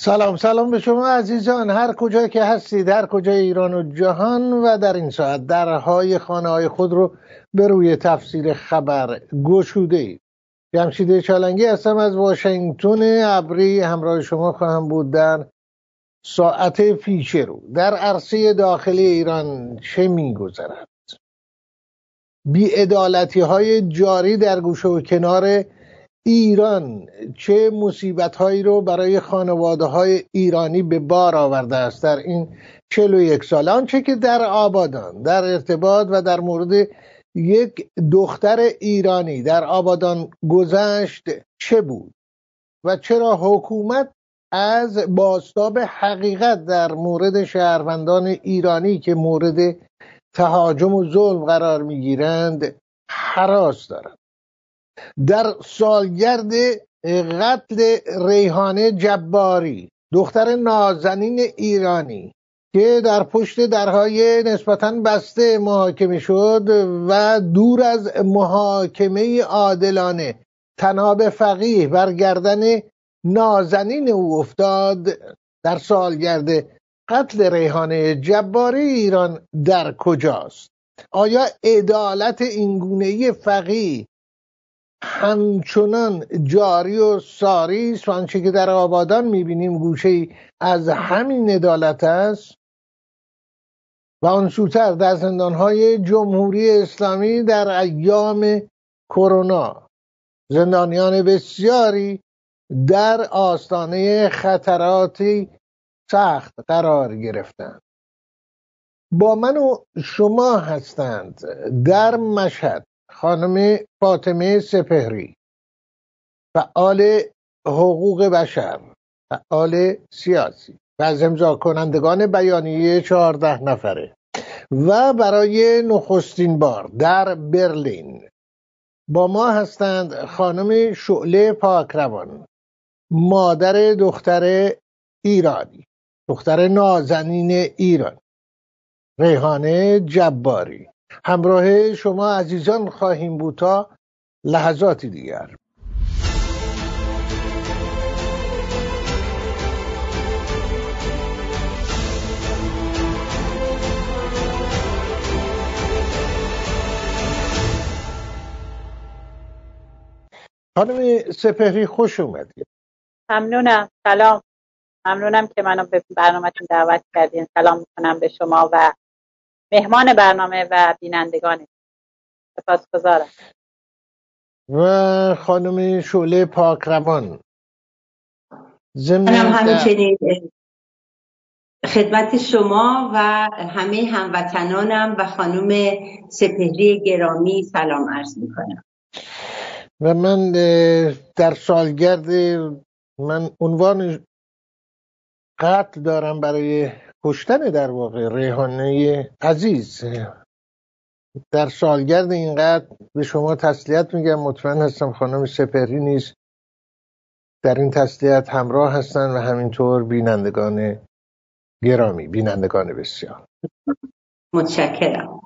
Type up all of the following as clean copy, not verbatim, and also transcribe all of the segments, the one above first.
سلام به شما عزیزان، هر کجا که هستید، هر کجای ایران و جهان، و در این ساعت درهای خانه های خود رو به روی تفسیر خبر گشوده اید. جمشید چالنگی هستم از واشنگتن ابری، همراه شما خواهم بود در ساعت پیش رو. در عرصه داخلی ایران چه می‌گذرد؟ بی‌عدالتی های جاری در گوشه و کنار ایران چه مصیبت هایی رو برای خانواده های ایرانی به بار آورده است در این 41 سال. آنچه که در آبادان در ارتباط و در مورد یک دختر ایرانی در آبادان گذشت چه بود و چرا حکومت از بازتاب حقیقت در مورد شهروندان ایرانی که مورد تهاجم و ظلم قرار میگیرند هراس دارد. در سالگرد قتل ریحانه جباری، دختر نازنین ایرانی که در پشت درهای نسبتاً بسته محاکمه شد و دور از محاکمه عادلانه طناب فقیه بر گردن نازنین او افتاد، در سالگرد قتل ریحانه جباری ایران در کجاست؟ آیا عدالت اینگونه‌ای فقیه همچنان جاری و ساری است؟ آنچه که در آبادان میبینیم گوشه‌ای از همین عدالت است. و آن سوتر در زندانهای جمهوری اسلامی در ایام کرونا زندانیان بسیاری در آستانه خطراتی سخت قرار گرفتند. با من و شما هستند در مشهد خانم فاطمه سپهری، فعال حقوق بشر، فعال سیاسی و از امضا کنندگان بیانیه 14 نفره و برای نخستین بار در برلین با ما هستند خانم شعله پاکروان، مادر دختر ایرانی، دختر نازنین ایران ریحانه جباری. همراه شما عزیزان خواهیم بود تا لحظاتی دیگر. خانم سپهری خوش اومدید. ممنونم. سلام. ممنونم که منو به برنامه‌تون دعوت کردین. سلام میکنم به شما و مهمان برنامه و بینندگان. سپاسگزارم. و خانم شعله پاکروان، منم همچنین خدمت شما و همه هموطنانم و خانم سپهری گرامی سلام عرض میکنم. و من در سالگرد عنوان قتل دارم برای کشتن در واقع ریحانه عزیز. در سالگرد این قتل به شما تسلیت میگم. مطمئن هستم خانم سپهری نیز در این تسلیت همراه هستن و همینطور بینندگان گرامی، بینندگان بسیار. متشکرم.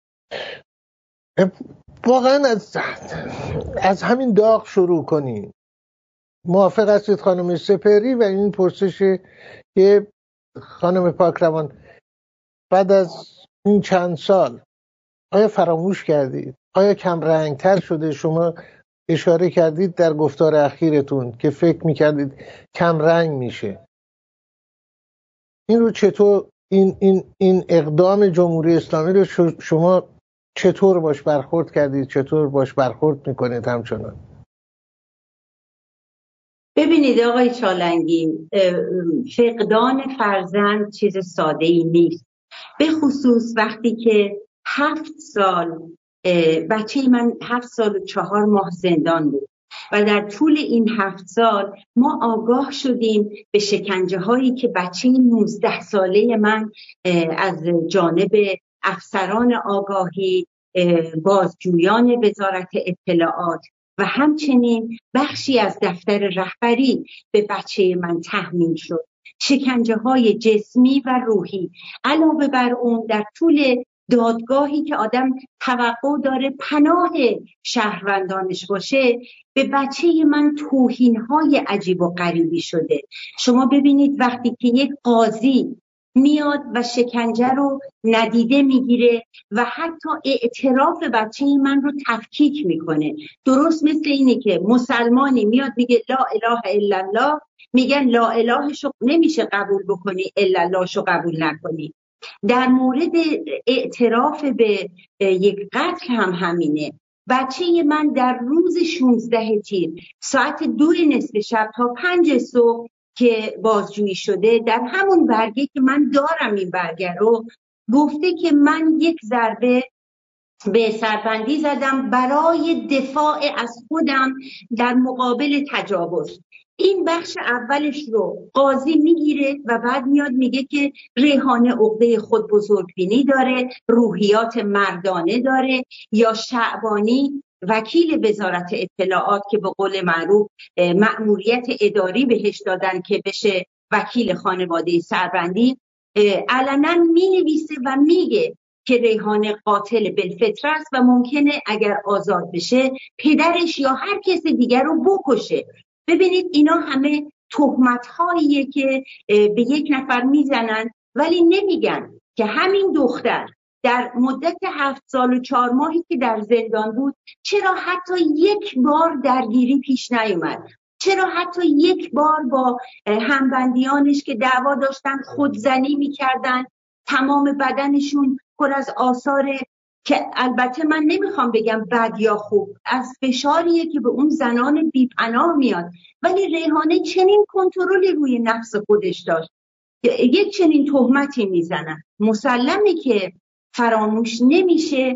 واقعا از همین داغ شروع کنیم. موافق هستید خانم سپهری؟ و این پرسش که خانم پاکروان بعد از این چند سال آیا فراموش کردید؟ آیا کم رنگتر شده؟ شما اشاره کردید در گفتار اخیرتون که فکر میکردید کم رنگ میشه. این رو چطور این اقدام جمهوری اسلامی رو شما چطور باش برخورد کردید؟ چطور باش برخورد میکنید همچنان؟ ببینید آقای چالنگی، فقدان فرزند چیز ساده ای نیست، به خصوص وقتی که 7 سال بچه من 7 سال و 4 ماه زندان بود و در طول این 7 سال ما آگاه شدیم به شکنجه هایی که بچه 19 ساله من از جانب افسران آگاهی، بازجویان وزارت اطلاعات و همچنین بخشی از دفتر رهبری به بچه من تحمیل شد. شکنجه های جسمی و روحی. علاوه بر اون در طول دادگاهی که آدم توقع داره پناه شهروندانش باشه، به بچه من توهین‌های عجیب و غریبی شده. شما ببینید وقتی که یک قاضی میاد و شکنجه رو ندیده میگیره و حتی اعتراف بچه من رو تفکیک میکنه، درست مثل اینه که مسلمانی میاد میگه لا اله الا الله، میگن لا الهشو نمیشه قبول بکنی الا اللهشو قبول نکنی. در مورد اعتراف به یک قتل هم همینه. بچه من در روز 16 تیر ساعت 2:30 شب تا 5 صبح که بازجویی شده، در همون برگه که من دارم این برگه رو گفته که من یک ضربه به سربندی زدم برای دفاع از خودم در مقابل تجاوز. این بخش اولش رو قاضی میگیره و بعد میاد میگه که ریحانه عقده خود بزرگبینی داره، روحیات مردانه داره، یا شعبانی وکیل وزارت اطلاعات که به قول معروف مأموریت اداری بهش دادن که بشه وکیل خانواده سربندی، علنا مینویسه و میگه که ریحانه قاتل بالفطره است و ممکنه اگر آزاد بشه پدرش یا هر کس دیگر رو بکشه. ببینید اینا همه تهمت‌هاییه که به یک نفر میزنن، ولی نمیگن که همین دختر در مدت 7 سال و 4 ماهی که در زندان بود چرا حتی یک بار درگیری پیش نیومد، چرا حتی یک بار با همبندیانش که دعوا داشتن خودزنی میکردن، تمام بدنشون پر از آثار که البته من نمیخوام بگم بد یا خوب، از فشاریه که به اون زنان بی‌پناه میاد، ولی ریحانه چنین کنترلی روی نفس خودش داشت. یک چنین تهمتی میزنن، مسلمه که فراموش نمیشه.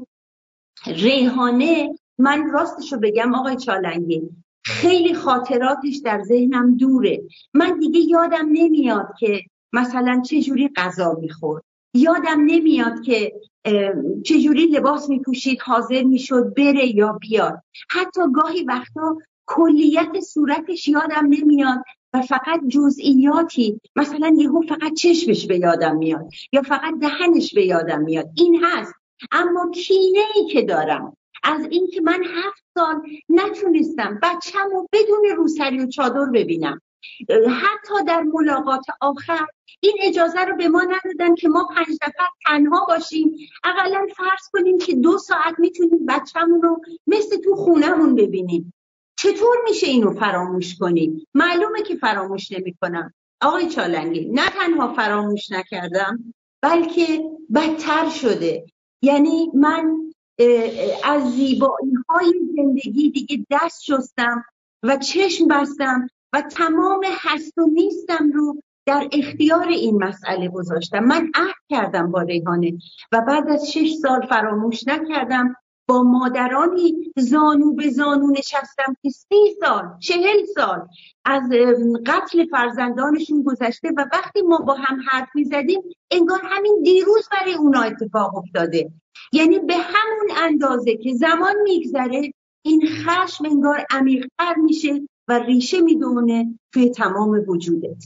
ریحانه، من راستشو بگم آقای چالنگی، خیلی خاطراتش در ذهنم دوره. من دیگه یادم نمیاد که مثلا چجوری غذا میخورد، یادم نمیاد که چجوری لباس میپوشید، حاضر میشد بره یا بیاد، حتی گاهی وقتا کلیت صورتش یادم نمیاد و فقط جزئیاتی، مثلا یهو فقط چشمش به یادم میاد یا فقط دهنش به یادم میاد. این هست. اما کینه‌ای که دارم از این که من 7 سال نتونستم بچه‌مو بدون روسری و چادر ببینم، حتی در ملاقات آخر این اجازه رو به ما ندادن که ما 5 نفر تنها باشیم، اقلا فرض کنیم که 2 ساعت میتونیم بچه‌مون رو مثل تو خونه‌مون ببینیم. چطور میشه اینو فراموش کنیم؟ معلومه که فراموش نمی‌کنم. آقای چالنگی، نه تنها فراموش نکردم بلکه بدتر شده. یعنی من از زیبایی‌های زندگی دیگه دست شستم و چشم بستم و تمام هست و نیستم رو در اختیار این مسئله گذاشتم. من عهد کردم با ریحانه و بعد از 6 سال فراموش نکردم. با مادرانی زانو به زانو نشستم که 30 سال 40 سال از قتل فرزندانشون گذشته و وقتی ما با هم حرف می‌زدیم انگار همین دیروز برای اونا اتفاق افتاده. یعنی به همون اندازه که زمان میگذره این خشم انگار عمیق‌تر میشه و ریشه میدونه توی تمام وجودت.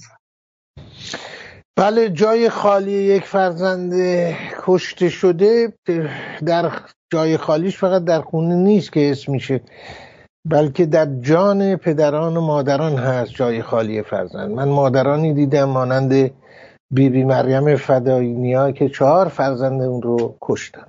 بله، جای خالی یک فرزند کشته شده در جای خالیش فقط در خونه نیست که اسم میشه، بلکه در جان پدران و مادران هست جای خالی فرزند. من مادرانی دیدم مانند بیبی مریم فدایی نیا که 4 فرزند اون رو کشتن.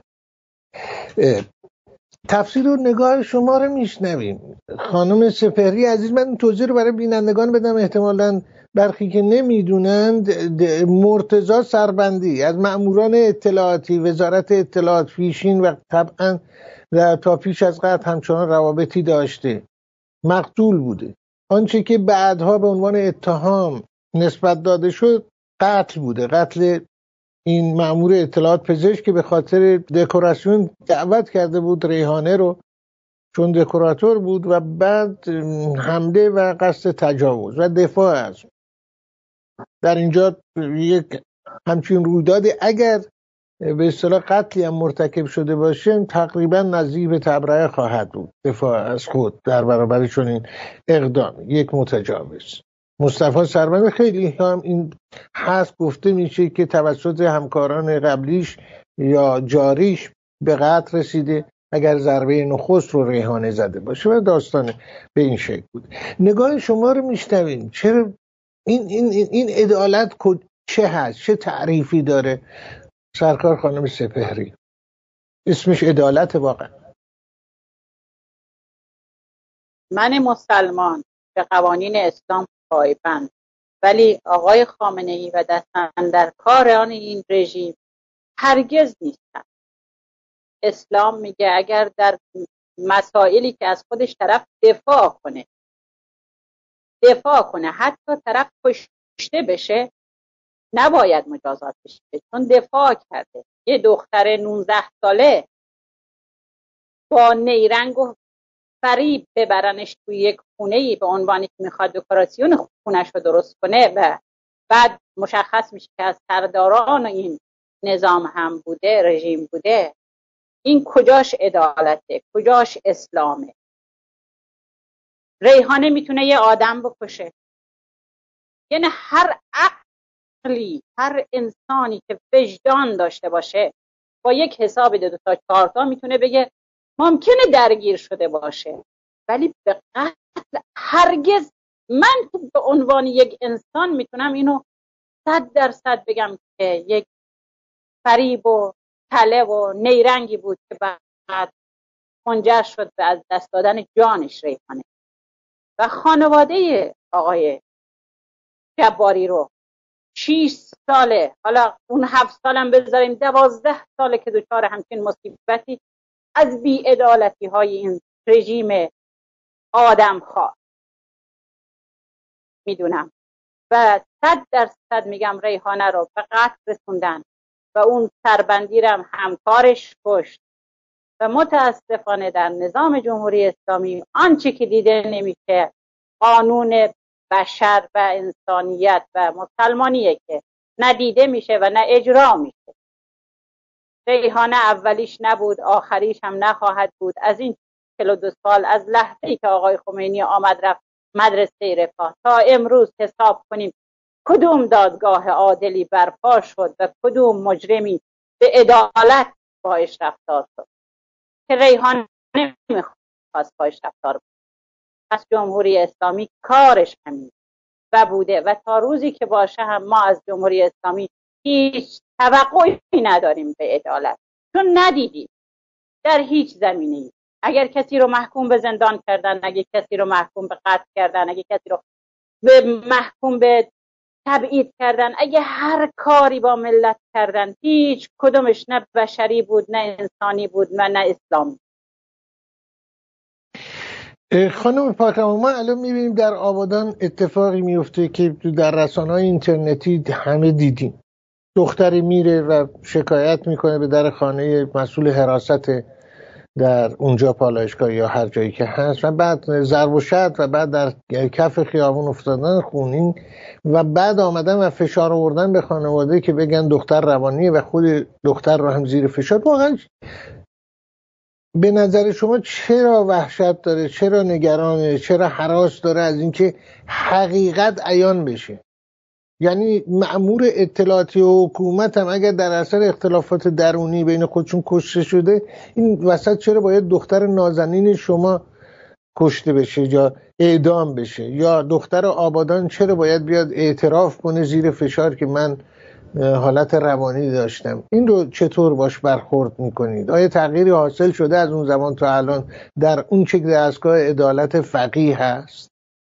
تفسیر و نگاه شما رو میشنویم. خانم سپهری عزیز، من توضیح رو برای بینندگان بدم، احتمالاً برخی که نمیدونند. مرتضی سربندی از مأموران اطلاعاتی وزارت اطلاعات پیشین و طبعا تا پیش از قتل همچنان روابطی داشته، مقتول بوده. آنچه که بعدها به عنوان اتهام نسبت داده شد قتل بوده، قتل این مأمور اطلاعات پزشک که به خاطر دکوراسیون دعوت کرده بود ریحانه رو چون دکوراتور بود و بعد حمله و قصد تجاوز و دفاع از اون. در اینجا یک همچین رویدادی اگر به اصطلاح قتلی هم مرتکب شده باشه تقریبا نزدیک به تبرئه خواهد بود، دفاع از خود در برابر چنین اقدام یک متجاوز. مصطفی سرمد خیلی هم این هست، گفته میشه که توسط همکاران قبلیش یا جاریش به قتل رسیده اگر ضربه نخست رو ریحانه زده باشه و داستان به این شکل بود. نگاه شما رو میشنویم. چرا این عدالت چه هست؟ چه تعریفی داره سرکار خانم سپهری؟ اسمش عدالت واقعا؟ من مسلمان به قوانین اسلام پایبند، ولی آقای خامنه‌ای و دستاندرکاران این رژیم هرگز نیستند. اسلام میگه اگر در مسائلی که از خودش طرف دفاع کنه حتی طرف کشته بشه نباید مجازات بشه، چون دفاع کرده. یه دختر 19 ساله با نیرنگ و فریب ببرنش توی یک خونه‌ای به عنوانی که میخواد دکوراسیون خونش رو درست کنه و بعد مشخص میشه که از سرداران این نظام هم بوده، رژیم بوده، این کجاش عدالته؟ کجاش اسلامه؟ ریحانه میتونه یه آدم بکشه؟ یعنی هر عقلی، هر انسانی که وجدان داشته باشه با یک حساب 2 تا 4 تا میتونه بگه ممکنه درگیر شده باشه، ولی به قتل هرگز. من به عنوان یک انسان میتونم اینو 100% بگم که یک فریب و تله و نیرنگی بود که بعد منجر شد به از دست دادن جانش ریحانه. و خانواده آقای جباری رو 6 ساله، حالا اون 7 سالم بذاریم، 12 ساله که دچار همچین مصیبتی از بی‌عدالتی های این رژیم آدمخوار میدونم و 100% میگم ریحانه رو به قتل رسوندن و اون سربندیرم همکارش کشت و متاسفانه در نظام جمهوری اسلامی آنچه که دیده نمیشه قانون بشر و انسانیت و مسلمانیه که نه دیده میشه و نه اجرا میشه. ریحانه اولیش نبود، آخریش هم نخواهد بود. از این 42 سال، از لحظه‌ای که آقای خمینی آمد رفت مدرسه رفاه تا امروز حساب کنیم کدوم دادگاه عادلی برپا شد و کدوم مجرمی به عدالت باش رفتار شد که ریحانه نمیخواست باش رفتار بود. پس جمهوری اسلامی کارش همین و بوده و تا روزی که باشه هم ما از جمهوری اسلامی هیچ توقعی نداریم به عدالت، چون ندیدیم در هیچ زمینه‌ای. اگر کسی رو محکوم به زندان کردن، اگر کسی رو محکوم به قتل کردن، اگر کسی رو محکوم به تبعید کردن، اگه هر کاری با ملت کردن، هیچ کدومش نه بشری بود، نه انسانی بود، نه اسلامی. خانم پاکم، ما الان میبینیم در آبادان اتفاقی میفته که در رسانه‌های اینترنتی همه دیدیم. دختری میره و شکایت میکنه به در خانه مسئول حراست در اونجا پالایشگاه یا هر جایی که هست و بعد ضرب و شتم و بعد در کف خیابون افتادن خونین و بعد آمدن و فشار آوردن به خانواده که بگن دختر روانیه و خود دختر رو هم زیر فشار. واقعا به نظر شما چرا وحشت داره؟ چرا نگرانه؟ چرا هراس داره از اینکه حقیقت عیان بشه؟ یعنی مأمور اطلاعاتی و حکومت هم اگر در اثر اختلافات درونی بین خودشون کشته شده، این وسط چرا باید دختر نازنین شما کشته بشه یا اعدام بشه؟ یا دختر آبادان چرا باید بیاد اعتراف کنه زیر فشار که من حالت روانی داشتم؟ این رو چطور باش برخورد میکنید؟ آیا تغییری حاصل شده از اون زمان تا الان در اون چه دستگاه عدالت فقیه هست؟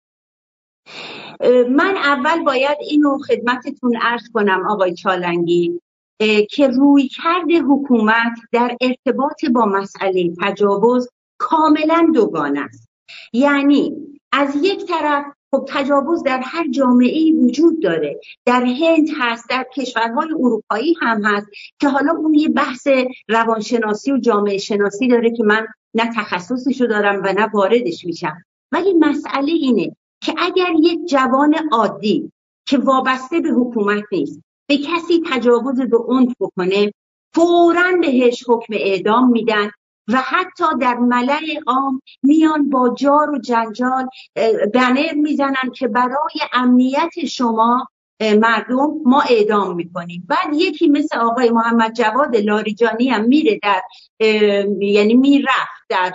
من اول باید اینو خدمتتون عرض کنم آقای چالنگی که رویکرد حکومت در ارتباط با مسئله تجاوز کاملا دوگانه است. یعنی از یک طرف خب تجاوز در هر جامعه‌ای وجود داره، در هند هست، در کشورهای اروپایی هم هست که حالا اون یه بحث روانشناسی و جامعه شناسی داره که من نه تخصصشو دارم و نه واردش میشم. ولی مسئله اینه که اگر یک جوان عادی که وابسته به حکومت نیست به کسی تجاوز به عنف بکنه، فوراً بهش حکم اعدام میدن و حتی در ملأ عام میان با جار و جنجال بنر میزنن که برای امنیت شما مردم ما اعدام میکنیم. بعد یکی مثل آقای محمد جواد لاریجانی هم میره در یعنی میرفت در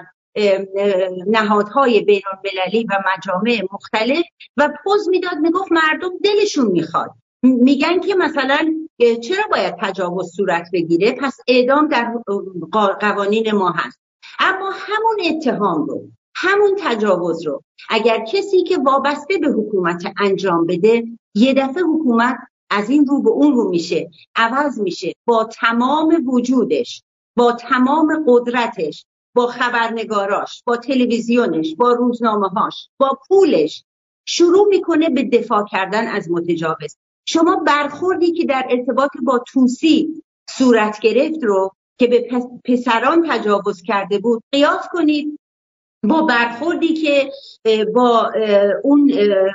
نهادهای بین المللی و مجامع مختلف و پوز میداد، میگفت مردم دلشون میخواد، میگن که مثلا چرا باید تجاوز صورت بگیره، پس اعدام در قوانین ما هست. اما همون اتهام رو، همون تجاوز رو اگر کسی که وابسته به حکومت انجام بده، یه دفعه حکومت از این رو به اون رو میشه، عوض میشه، با تمام وجودش، با تمام قدرتش، با خبرنگاراش، با تلویزیونش، با روزنامه‌هاش، با پولش شروع میکنه به دفاع کردن از متجاوز. شما برخوردی که در ارتباط با توسی صورت گرفت رو که به پسران تجاوز کرده بود قیاس کنید با برخوردی که با اون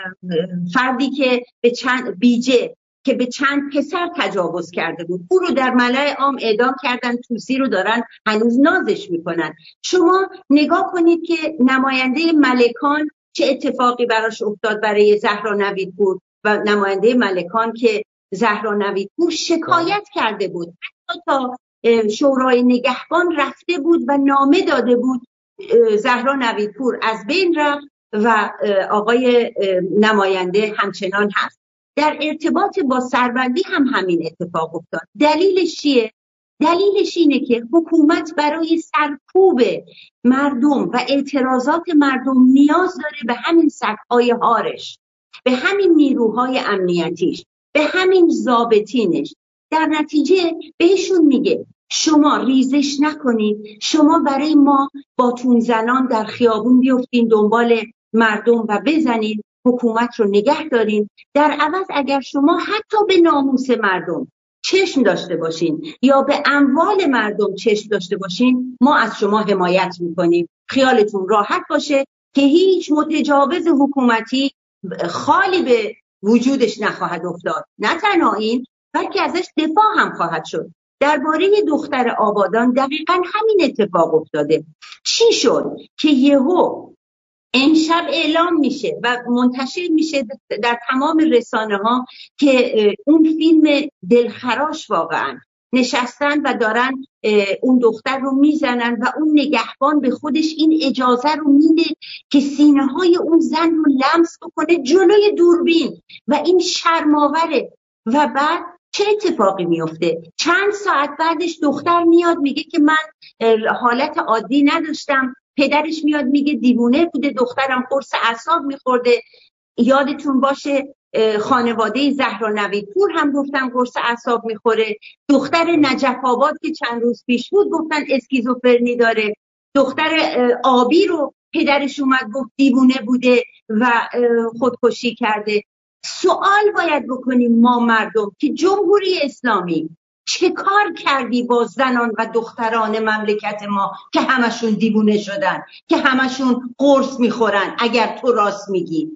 فردی که به چند بیجه که به چند پسر تجاوز کرده بود، او رو در ملأ عام اعدام کردن، توسی رو دارن هنوز نازش میکنن. شما نگاه کنید که نماینده ملکان چه اتفاقی براش افتاد برای زهرا نویدپور و نماینده ملکان که زهرا نویدپور شکایت کرده بود، حتی تا شورای نگهبان رفته بود و نامه داده بود، زهرا نویدپور از بین رفت و آقای نماینده همچنان هست. در ارتباط با سربندی هم همین اتفاق افتاد. دلیلش چیه؟ دلیلش اینه که حکومت برای سرکوب مردم و اعتراضات مردم نیاز داره به همین سگ‌های هارش، به همین نیروهای امنیتیش، به همین ضابطینش. در نتیجه بهشون میگه شما ریزش نکنید، شما برای ما باتون زنان در خیابون بیفتین دنبال مردم و بزنید، حکومت رو نگه دارین. در عوض اگر شما حتی به ناموس مردم چشم داشته باشین یا به اموال مردم چشم داشته باشین، ما از شما حمایت میکنیم. خیالتون راحت باشه که هیچ متجاوز حکومتی خالی به وجودش نخواهد افتاد. نه تنها این، بلکه ازش دفاع هم خواهد شد. درباره دختر آبادان دقیقاً همین اتفاق افتاده. چی شد که یهو امشب اعلام میشه و منتشر میشه در تمام رسانه ها که اون فیلم دلخراش واقعاً نشستن و دارن اون دختر رو میزنن و اون نگهبان به خودش این اجازه رو میده که سینه های اون زن رو لمس بکنه جلوی دوربین و این شرم‌آوره. و بعد چه اتفاقی میفته؟ چند ساعت بعدش دختر میاد میگه که من حالت عادی نداشتم، پدرش میاد میگه دیوونه بوده، دخترم قرص اعصاب میخورده. یادتون باشه خانواده زهرا نویدپور هم گفتن قرص اعصاب میخوره. دختر نجف آباد که چند روز پیش بود گفتن اسکیزوفرنی داره. دختر آبی رو پدرش اومد گفت دیوونه بوده و خودکشی کرده. سوال باید بکنیم ما مردم که جمهوری اسلامی چه کار کردی با زنان و دختران مملکت ما که همشون دیوونه شدن، که همشون قرص میخورن اگر تو راست میگی؟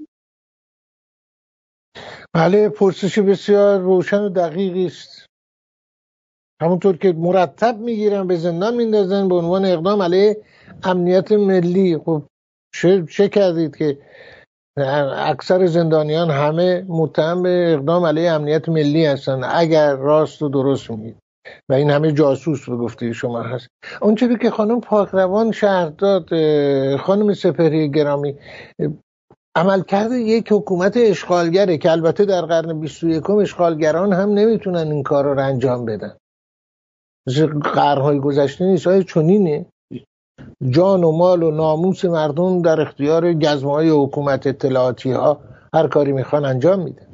بله، پرسش بسیار روشن و دقیقی است. همونطور که مرتب میگیرن به زندان میندازن به عنوان اقدام علیه امنیت ملی. خب چه کردید که اکثر زندانیان همه متهم به اقدام علیه امنیت ملی هستن اگر راست و درست میگید و این همه جاسوس به گفته شما هست. اونچه که خانم پاکروان شرح داد، خانم سپهری گرامی، عملکرد یک حکومت اشغالگره که البته در قرن 21 اشغالگران هم نمیتونن این کار رو انجام بدن، مثل قرنهای گذشته نیست. های چنینه جان و مال و ناموس مردم در اختیار گزمه‌های حکومت، اطلاعاتی ها هر کاری میخوان انجام میده.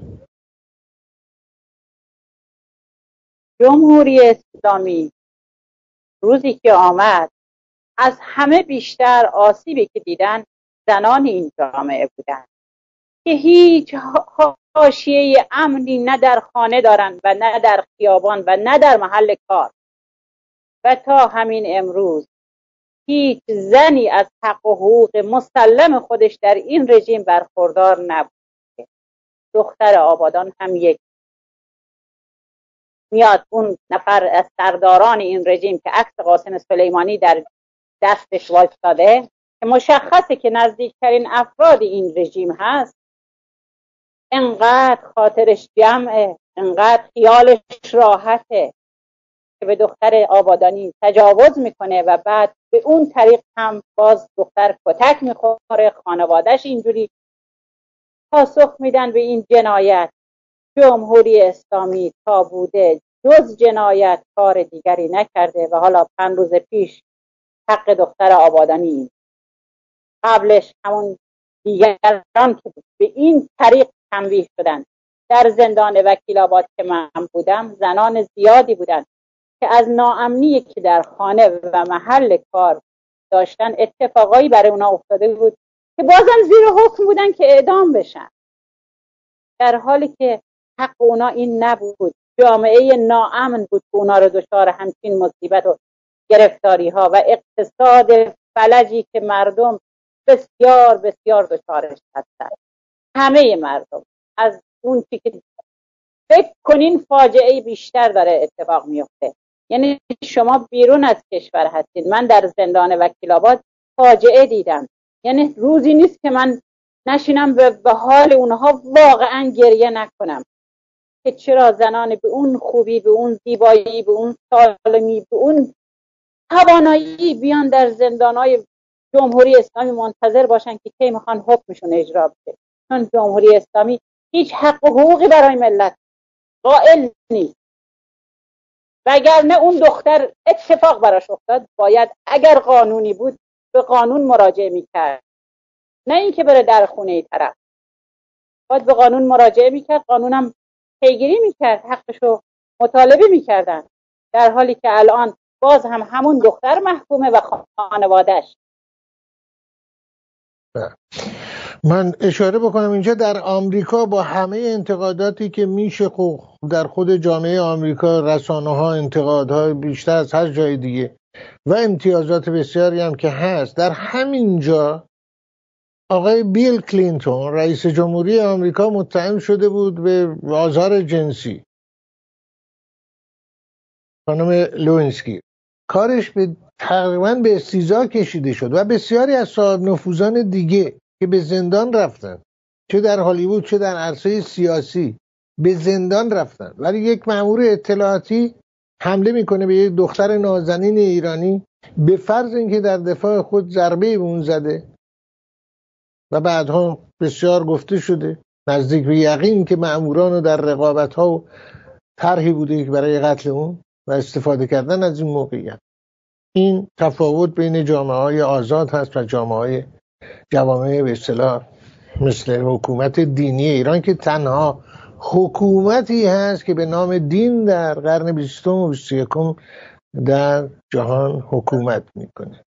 جمهوری اسلامی روزی که آمد از همه بیشتر آسیبی که دیدن زنان این جامعه بودن که هیچ حاشیه امنی نه در خانه دارن و نه در خیابان و نه در محل کار. و تا همین امروز هیچ زنی از حق و حقوق مسلم خودش در این رژیم برخوردار نبود. دختر آبادان هم یک میاد اون نفر از سرداران این رژیم که عکس قاسم سلیمانی در دستش وایستاده که مشخصه که نزدیکترین افراد این رژیم هست، انقدر خاطرش جمعه، انقدر خیالش راحته که به دختر آبادانی تجاوز میکنه و بعد به اون طریق هم باز دختر کتک میخوره، خانوادهش اینجوری پاسخ میدن به این جنایت. جمهوری اسلامی تا بوده جز جنایت کار دیگری نکرده و حالا 5 روز پیش حق دختر آبادانی، قبلش همون دیگران که به این طریق تنبیه شدن. در زندان وکیل‌آباد که من بودم زنان زیادی بودن که از ناامنی که در خانه و محل کار داشتن اتفاقایی برای اونا افتاده بود که بازم زیر حکم بودن که اعدام بشن، در حالی که حق اونا این نبود. جامعه ناامن بود که اونا رو دچار همچین مصیبت و گرفتاری ها و اقتصاد فلجی که مردم بسیار بسیار دچارش هستند. همه مردم از اون چی که فکر کنین فاجعه بیشتر داره اتفاق میفته. یعنی شما بیرون از کشور هستید، من در زندان وکیل‌آباد فاجعه دیدم. یعنی روزی نیست که من نشینم به حال اونها واقعا گریه نکنم که چرا زنان به اون خوبی، به اون زیبایی، به اون سالمی، به اون توانایی بیان در زندان‌های جمهوری اسلامی منتظر باشن که کی میخوان حکمشون اجرا بشه. چون جمهوری اسلامی هیچ حق و حقوقی برای ملت قائل نیست. وگرنه اون دختر اتفاق براش افتاد باید اگر قانونی بود به قانون مراجعه میکرد، نه اینکه بره در خونه ای طرف. باید به قانون مراجعه میکرد، قانونم پیگیری میکرد، حقشو مطالبه میکردن. در حالی که الان باز هم همون دختر محکومه و خانوادهش. من اشاره بکنم اینجا در آمریکا با همه انتقاداتی که میشه در خود جامعه آمریکا، رسانه‌ها انتقادهای بیشتر از هر جای دیگه و امتیازات بسیاری هم که هست، در همین جا آقای بیل کلینتون رئیس جمهوری آمریکا متهم شده بود به آزار جنسی خانم لوینسکی. کارش تقریبا به استیضاح کشیده شد و بسیاری از صاحب نفوذان دیگه که به زندان رفتن، چه در هالیوود چه در عرصه سیاسی، به زندان رفتن. ولی یک مأمور اطلاعاتی حمله میکنه به یک دختر نازنین ایرانی به فرض اینکه در دفاع خود ضربه به اون زده و بعدها بسیار گفته شده نزدیک به یقین که مأموران رو در رقابت‌ها و طرحی بوده که برای قتل اون و استفاده کردن از این موقعیت. این تفاوت بین جامعه‌های آزاد هست و جامعه‌های جوامع به اصطلاح مثل حکومت دینی ایران که تنها حکومتی هست که به نام دین در قرن 20 و 21 در جهان حکومت میکنه.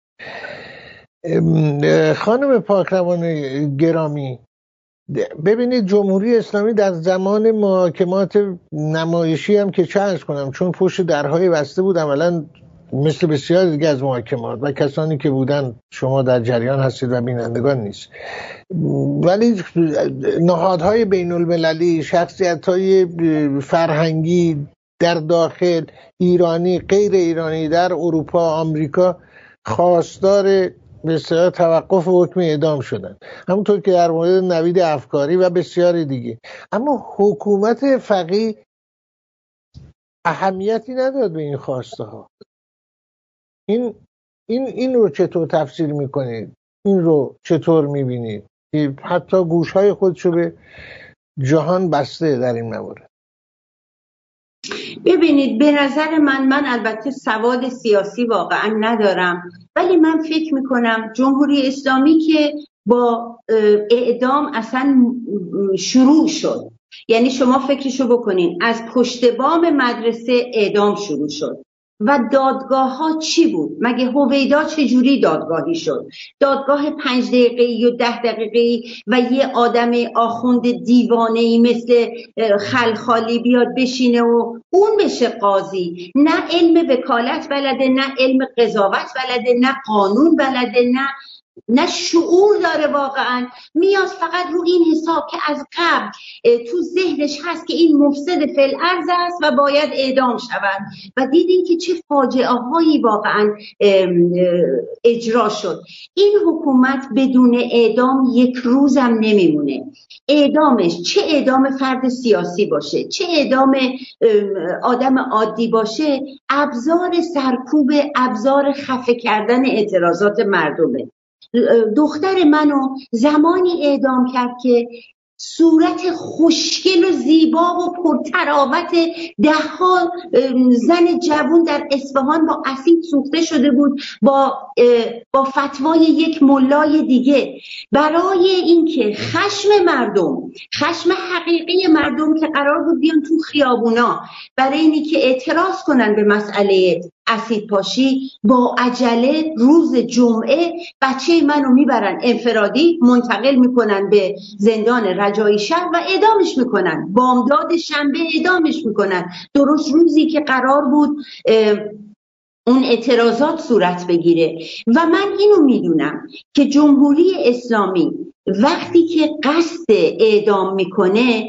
خانم پاکروان گرامی، ببینید جمهوری اسلامی در زمان محاکمات نمایشی هم که چه عرض کنم، چون پشت درهای بسته بود عملا مثل بسیار دیگه از محاکمات و کسانی که بودن شما در جریان هستید و بینندگان نیست، ولی نهادهای بین المللی، شخصیت‌های فرهنگی در داخل، ایرانی غیر ایرانی، در اروپا آمریکا خواستار به اصطلاح توقف حکم اعدام شدن، همونطور که در مورد نوید افکاری و بسیاری دیگه. اما حکومت فقیه اهمیتی نداد به این خواسته ها. این رو چطور تفسیر میکنید؟ این رو چطور میبینید که حتی گوشهای خودشو به جهان بسته در این مورد؟ ببینید به نظر من البته سواد سیاسی واقعا ندارم، ولی من فکر میکنم جمهوری اسلامی که با اعدام اصلا شروع شد، یعنی شما فکرشو بکنین از پشت بام مدرسه اعدام شروع شد و دادگاه ها چی بود؟ مگه هویدا چجوری دادگاهی شد؟ دادگاه 5 دقیقه‌ای و 10 دقیقه‌ای و یه آدم آخوند دیوانه‌ای مثل خلخالی بیاد بشینه و اون بشه قاضی؟ نه علم وکالت بلده، نه علم قضاوت بلده، نه قانون بلده، نه نه شعور داره واقعا، میاد فقط رو این حساب که از قبل تو ذهنش هست که این مفسد فی الارض است و باید اعدام شود و دیدین که چه فاجعه هایی واقعا اجرا شد. این حکومت بدون اعدام یک روزم نمیمونه. اعدامش چه اعدام فرد سیاسی باشه چه اعدام آدم عادی باشه، ابزار سرکوب، ابزار خفه کردن اعتراضات مردمه. دختر منو زمانی اعدام کرد که صورت خوشگل و زیبا و پرتراوت دهها زن جوان در اصفهان با اسید سوخته شده بود با فتوای یک ملای دیگه، برای اینکه خشم مردم، خشم حقیقی مردم که قرار بود بیان تو خیابونا برای اینی که اعتراض کنن به مسئله اسید پاشی، با عجله روز جمعه بچه منو میبرن انفرادی منتقل میکنن به زندان رجایی شهر و اعدامش میکنن. بامداد شنبه اعدامش میکنن، درست روزی که قرار بود اون اعتراضات صورت بگیره. و من اینو میدونم که جمهوری اسلامی وقتی که قصد اعدام میکنه،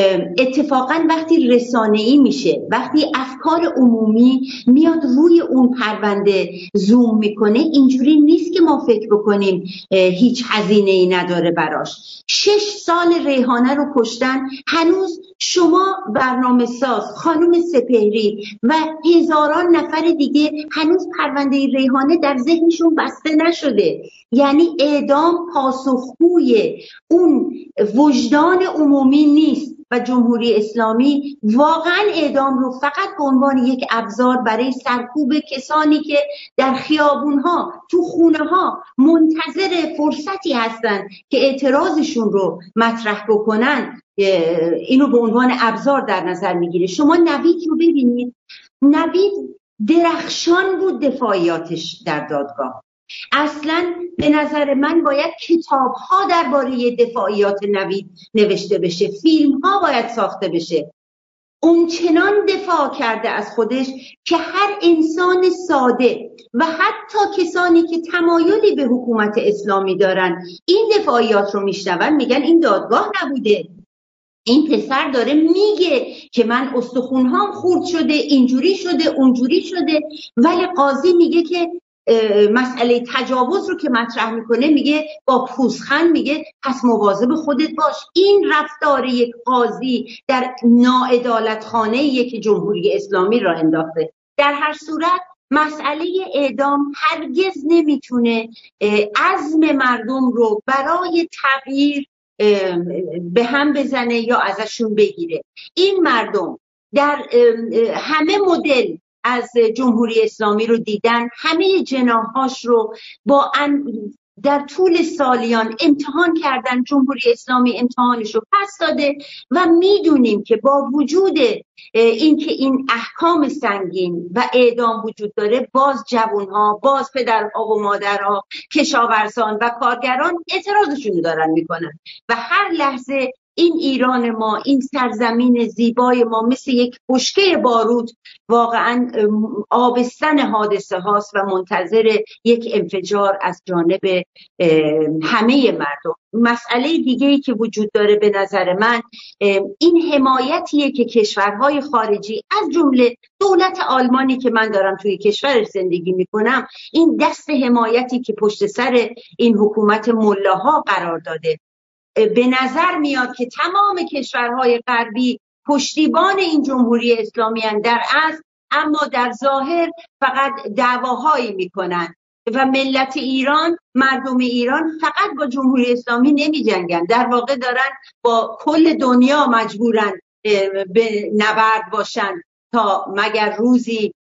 اتفاقا وقتی رسانه‌ای میشه، وقتی افکار عمومی میاد روی اون پرونده زوم میکنه، اینجوری نیست که ما فکر بکنیم هیچ هزینه‌ای نداره براش. 6 سال ریحانه رو کشتن، هنوز شما برنامه ساز، خانم سپهری و هزاران نفر دیگه هنوز پرونده ریحانه در ذهنشون بسته نشده. یعنی اعدام پاسخگوی اون وجدان عمومی نیست و جمهوری اسلامی واقعا اعدام رو فقط به عنوان یک ابزار برای سرکوب کسانی که در خیابونها، تو خونه‌ها منتظر فرصتی هستن که اعتراضشون رو مطرح بکنن، اینو به عنوان ابزار در نظر میگیره. شما نوید رو ببینید، نوید درخشان بود دفاعیاتش در دادگاه. اصلا به نظر من باید کتاب ها درباره دفاعیات نوید نوشته بشه، فیلم ها باید ساخته بشه. اون چنان دفاع کرده از خودش که هر انسان ساده و حتی کسانی که تمایلی به حکومت اسلامی دارن این دفاعیات رو میشنون، میگن این دادگاه نبوده، این پسر داره میگه که من استخونهام خورد شده، اینجوری شده اونجوری شده. ولی قاضی میگه که مسئله تجاوز رو که مطرح میکنه، میگه با پوزخند میگه پس مواظب خودت باش. این رفتار یک قاضی در ناعدالتخانه‌ای که جمهوری اسلامی را انداخته. در هر صورت مسئله اعدام هرگز نمیتونه عزم مردم رو برای تغییر به هم بزنه یا ازشون بگیره. این مردم در همه مدل از جمهوری اسلامی رو دیدن، همه جناحاش رو در طول سالیان امتحان کردن. جمهوری اسلامی امتحانش رو پس داده و میدونیم که با وجود اینکه این احکام سنگین و اعدام وجود داره، باز جوانها، باز پدرها و مادرها، کشاورزان و کارگران اعتراضشون دارن میکنن و هر لحظه این ایران ما، این سرزمین زیبای ما مثل یک بشکه بارود واقعا آبستن حادثه هاست و منتظر یک انفجار از جانب همه مردم. مسئله دیگه‌ای که وجود داره به نظر من، این حمایتیه که کشورهای خارجی از جمله دولت آلمانی که من دارم توی کشور زندگی میکنم، این دست حمایتی که پشت سر این حکومت ملاها قرار داده. به نظر میاد که تمام کشورهای غربی پشتیبان این جمهوری اسلامی هستند در اصل، اما در ظاهر فقط دعواهایی میکنن و ملت ایران، مردم ایران فقط با جمهوری اسلامی نمی جنگن، در واقع دارن با کل دنیا مجبورن به نبرد باشن تا مگر روزی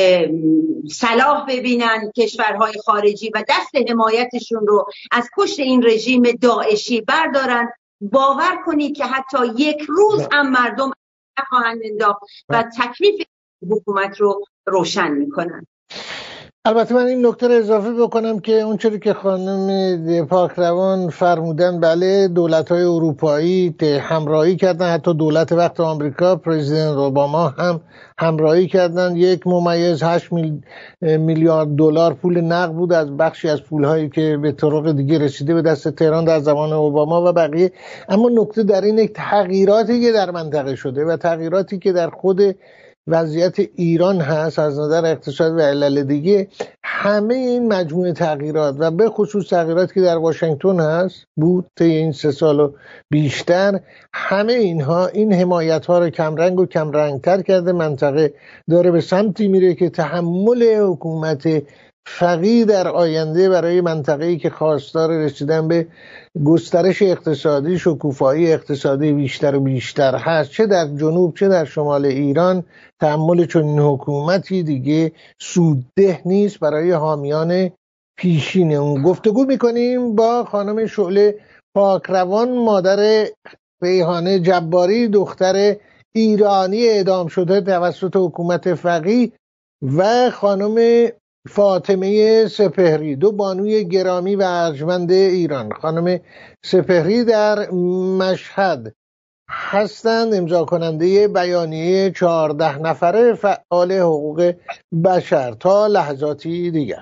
صلاح ببینن کشورهای خارجی و دست حمایتشون رو از پشت این رژیم داعشی بردارن. باور کنید که حتی یک روز هم مردم نخواهند انداخت و تکلیف حکومت رو روشن میکنن. البته من این نکته رو اضافه بکنم که اونچوری که خانم پاکروان فرمودن، بله دولت‌های اروپایی همراهی کردن، حتی دولت وقت آمریکا پرزیدنت اوباما هم همراهی کردن. 1.8 میلیارد دلار پول نقد بود از بخشی از پول‌هایی که به طرق دیگه رسیده به دست تهران در زمان اوباما و بقیه. اما نکته در این تغییراتی که در منطقه شده و تغییراتی که در خود وضعیت ایران هست از نظر اقتصاد و علل دیگه، همه این مجموعه تغییرات و به خصوص تغییراتی که در واشنگتن هست بود طی این 3 سال و بیشتر، همه اینها این حمایت ها رو کمرنگ و کمرنگتر کرده. منطقه داره به سمتی میره که تحمل حکومت فقیه در آینده برای منطقه‌ای که خواستار رسیدن به گسترش اقتصادی، شکوفایی اقتصادی بیشتر و بیشتر هست، چه در جنوب چه در شمال ایران، تحمل چنین حکومتی دیگه سودده نیست برای حامیان پیشین اون. گفتگو میکنیم با خانم شعله پاکروان، مادر ریحانه جباری، دختر ایرانی اعدام شده توسط حکومت فقیه، و خانم فاطمه سپهری، دو بانوی گرامی و ارجمند ایران. خانم سپهری در مشهد هستند، امضا کننده بیانیه 14 نفره فعال حقوق بشر. تا لحظاتی دیگر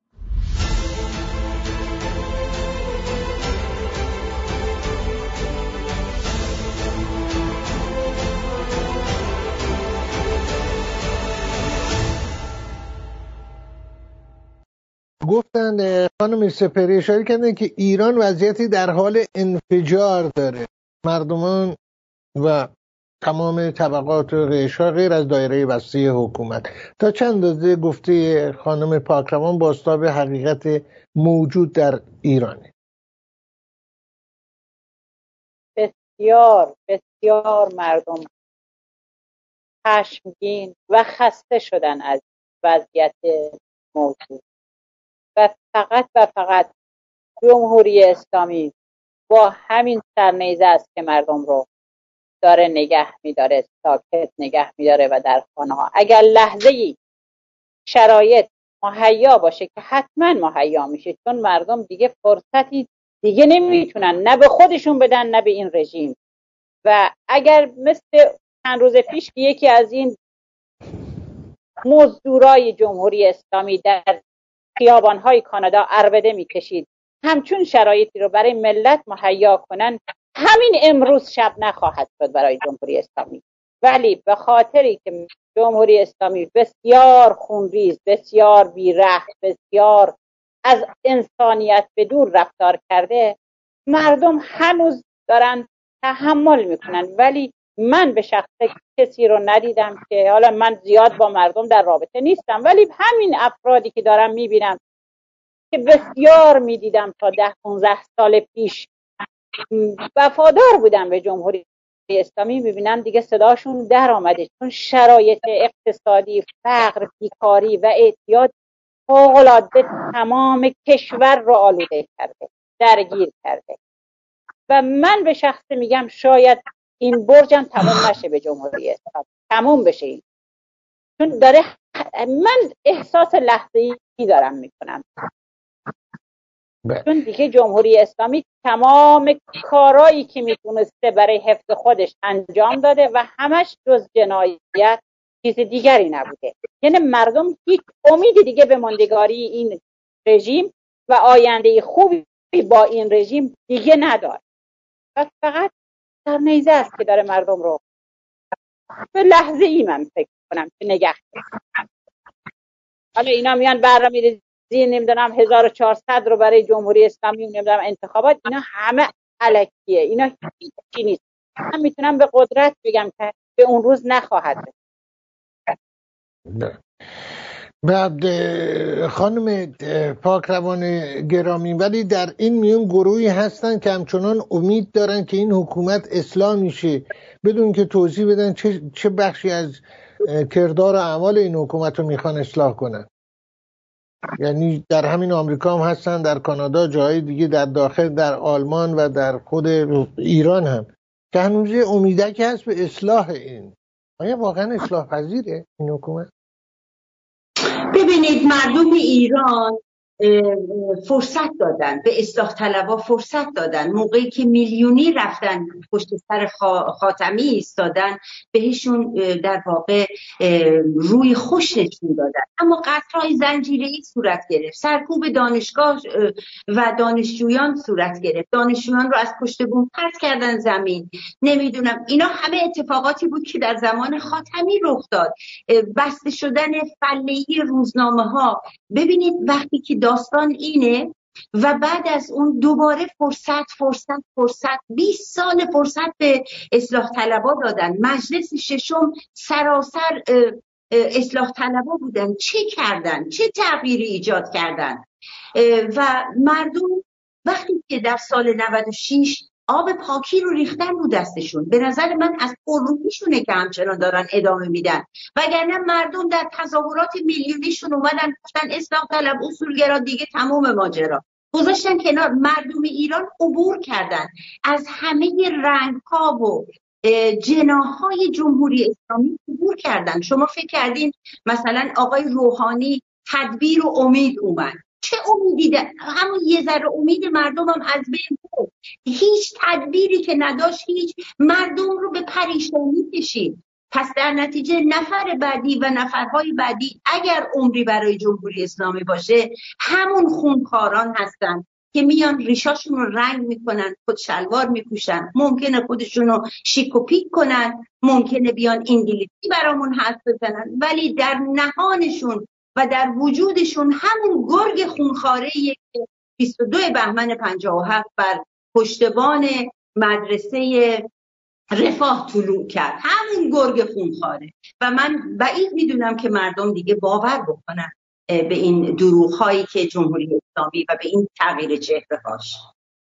گفتن خانم سپهری اشاره کردن که ایران وضعیتی در حال انفجار داره، مردمان و تمام طبقات و قشرها غیر از دایره بسته حکومت. تا چند اندازه گفته خانم پاکروان بازتاب حقیقت موجود در ایرانه؟ بسیار بسیار مردم خشمگین و خسته شدن از وضعیت موجود و فقط جمهوری اسلامی با همین سرنیزه است که مردم رو داره نگه میداره، ساکت نگه میداره و در خانه ها. اگر لحظه‌ای شرایط مهیا باشه که حتما مهیا میشه، چون مردم دیگه فرصتی دیگه نمیتونن نه به خودشون بدن نه به این رژیم. و اگر مثل چند روز پیش که یکی از این مزدورای جمهوری اسلامی در خیابان‌های کانادا عربده میکشید، همچون شرایطی رو برای ملت مهیا کنن، همین امروز شب نخواهد شد برای جمهوری اسلامی. ولی به خاطری که جمهوری اسلامی بسیار خونریز، بسیار بی‌رحم، بسیار از انسانیت به دور رفتار کرده، مردم هنوز دارن تحمل میکنن. ولی من به شخص کسی رو ندیدم که، حالا من زیاد با مردم در رابطه نیستم، ولی همین افرادی که دارم میبینم که بسیار میدیدم تا 10-15 سال پیش وفادار بودن به جمهوری اسلامی، میبینم دیگه صداشون در آمده، چون شرایط اقتصادی، فقر، بیکاری و اعتیاد فوق‌العاده تمام کشور رو آلوده کرده، درگیر کرده. و من به شخص میگم شاید این برجم تمام نشه به جمهوری اسلامی، تمام بشه این، چون داره، من احساس لحظه‌ای دارم میکنم، چون دیگه جمهوری اسلامی تمام کارایی که میتونسته برای حفظ خودش انجام داده و همش جز جنایت چیز دیگری نبوده. یعنی مردم هیچ امیدی دیگه به ماندگاری این رژیم و آینده خوبی با این رژیم دیگه نداره. فقط در نیزه است که داره مردم رو به لحظه ای، من فکر کنم که نگه داره. حالا اینا میان برنامه ریزی نمیدونم 1400 رو برای جمهوری اسلامی نمیدونم انتخابات، اینا همه الکیه، اینا هیچی نیست. من میتونم به قدرت بگم که به اون روز نخواهد رسید. بعد خانم پاکروان گرامی، ولی در این میون گروهی هستن که همچنان امید دارن که این حکومت اصلاح میشه، بدون که توضیح بدن چه بخشی از کردار و اعمال این حکومت رو میخوان اصلاح کنن. یعنی در همین آمریکا هم هستن، در کانادا، جاهای دیگه، در داخل، در آلمان و در خود ایران هم، که هنوز امیدکی هست به اصلاح این. آیا واقعا اصلاح پذیره این حکومت؟ ببینید مردم ایران فرصت دادن به اصلاح طلبها، فرصت دادن موقعی که میلیونی رفتن پشت سر خاتمی ایستادن، بهشون در واقع روی خوش نشون دادن. اما قطعای زنجیره‌ای صورت گرفت، سرکوب دانشگاه و دانشجویان صورت گرفت، دانشجویان رو از پشت بوم پرت کردن زمین. نمیدونم، اینا همه اتفاقاتی بود که در زمان خاتمی رخ داد. بسته شدن فله‌ای روزنامه ها. ببینید وقتی که داستان اینه و بعد از اون دوباره فرصت 20 سال فرصت به اصلاح طلبها دادن. مجلس ششم سراسر اصلاح طلبها بودن. چه کردن؟ چه تغییری ایجاد کردن؟ و مردم وقتی که در سال 96 آب پاکی رو ریختن رو دستشون، به نظر من از پرروحیشونه که همچنان دارن ادامه میدن. وگرنه مردم در تظاهرات میلیونیشون اومدن گفتن اصلاح طلب، اصولگرا، دیگه تمام ماجرا، گذاشتن کنار. مردم ایران عبور کردن از همه رنگ‌ها و جناح‌های جمهوری اسلامی، عبور کردن. شما فکر کردین مثلا آقای روحانی تدبیر و امید اومد؟ چه امیدی ده؟ همون یه ذره امید مردم هم از بین برد. هیچ تدبیری که نداشت، هیچ، مردم رو به پریشانی کشید. پس در نتیجه نفر بعدی و نفرهای بعدی اگر عمری برای جمهوری اسلامی باشه، همون خونخواران هستن که میان ریشاشون رو رنگ میکنن، خود شلوار میپوشن، ممکنه خودشون رو شیک و پیک کنن، ممکنه بیان انگلیسی برامون حرف بزنن، ولی در نهانشون و در وجودشون همون گرگ خونخواره‌ایه که 22 بهمن 57 بر پشتبان مدرسه رفاه طلوع کرد. همون گرگ خونخواره. و من بعید میدونم که مردم دیگه باور بکنن به این دروغ‌هایی که جمهوری اسلامی و به این تغییر چهره‌هاش.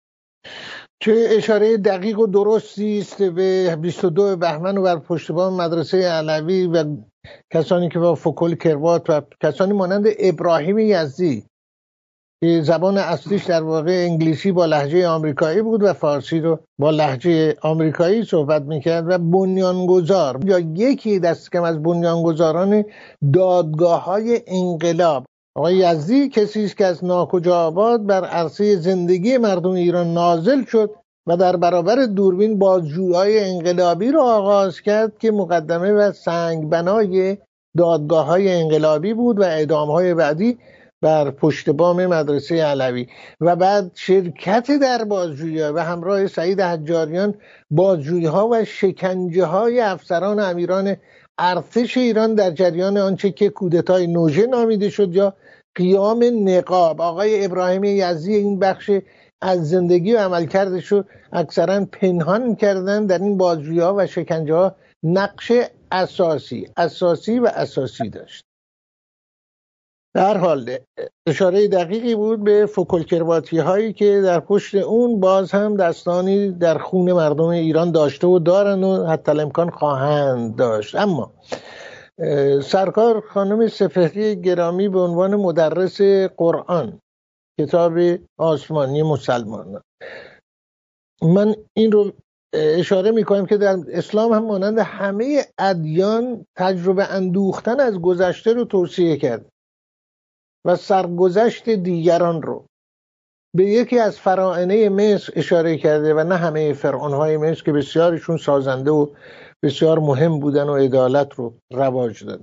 چه اشاره دقیق و درستی است به 22 بهمن و بر پشتبان مدرسه علوی و کسانی که با فوکل کروات و کسانی مانند ابراهیم یزدی که زبان اصلیش در واقع انگلیسی با لهجه آمریکایی بود و فارسی رو با لهجه آمریکایی صحبت میکرد و بنیانگذار یا یکی دست کم از بنیانگذاران دادگاه‌های انقلاب آقای یزدی کسی است که از ناکجا آباد بر عرصه زندگی مردم ایران نازل شد و در برابر دوربین بازجویی‌های انقلابی رو آغاز کرد که مقدمه و سنگبنای دادگاه‌های انقلابی بود و اعدام‌های بعدی بر پشت بام مدرسه علوی و بعد شرکت در بازجویی‌ها و همراه سعید حجاریان بازجویی‌ها و شکنجه‌های افسران امیران ارتش ایران در جریان آنچه که کودتای نوژه نامیده شد یا قیام نقاب. آقای ابراهیم یزدی این بخش از زندگی و عملکردش رو اکثرا پنهان کردن. در این بازجویی‌ها و شکنجه‌ها نقش اساسی و اساسی داشت. در حال اشاره دقیقی بود به فوکل کرواتی هایی که در پشت اون باز هم دستانی در خون مردم ایران داشته و دارن و حتی الامکان خواهند داشت. اما سرکار خانم سپهری گرامی به عنوان مدرس قرآن، کتاب آسمانی مسلمانان، من این رو اشاره میکنم که در اسلام هم مانند همه ادیان تجربه اندوختن از گذشته رو توصیه کرد و سرگذشت دیگران رو. به یکی از فراعنه مصر اشاره کرده و نه همه فرعونهای مصر که بسیارشون سازنده و بسیار مهم بودن و عدالت رو رواج دادن